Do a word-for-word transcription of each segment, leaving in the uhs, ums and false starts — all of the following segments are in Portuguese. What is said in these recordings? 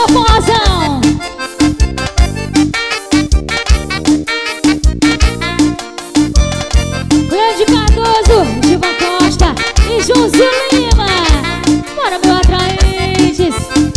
meu forrozão. Grande Cardoso, Givan Costa e Josi Lima. Bora, meu atraentes.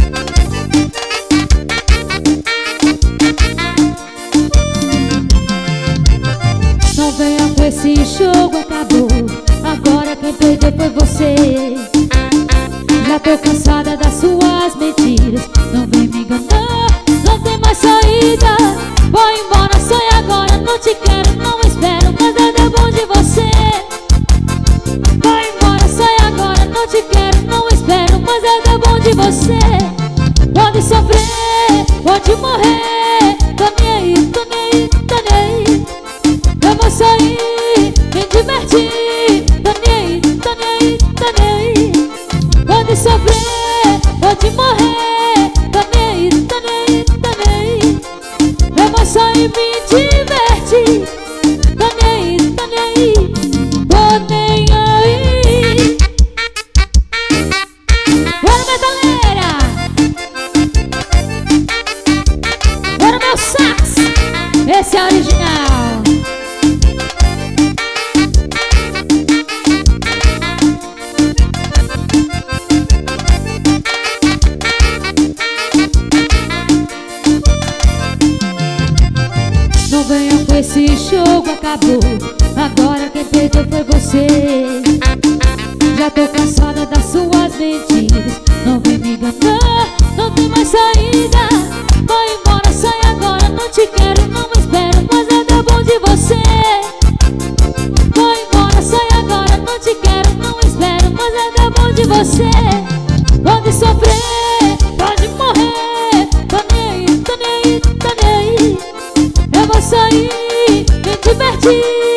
Não venha com esse jogo, acabou. Agora quem perdeu foi você. Já tô cansada das suas mentiras. Não vem me enganar, não tem mais saída. Vou embora, sai agora, não te quero, não espero, mas nada é bom de você. Vou embora, sai agora, não te quero, não espero, mas nada é bom de você. Pode sofrer, pode morrer, tô nem aí, tô nem aí, tô nem aí. Eu vou sair, me divertir, tô nem aí, tô nem aí, tô nem aí. Pode sofrer, pode morrer, tô nem aí, tô nem aí, tô nem aí. Eu vou sair, me divertir, tô nem aí, tô nem aí, tô nem aí. Bora, metaleira! Bora, meu sax! Esse é original. Não venha com esse jogo, acabou. Agora quem perdeu foi você. Já tô cansada das suas mentiras. Não vem me enganar, não tem mais saída. Vai embora, sai agora, não te quero, não espero, mas nada é bom de você. Vai embora, sai agora, não te quero, não espero, mas nada é bom de você. Pode sofrer, pode morrer, tô nem aí, tô nem aí, tô nem aí. Eu vou sair, me divertir.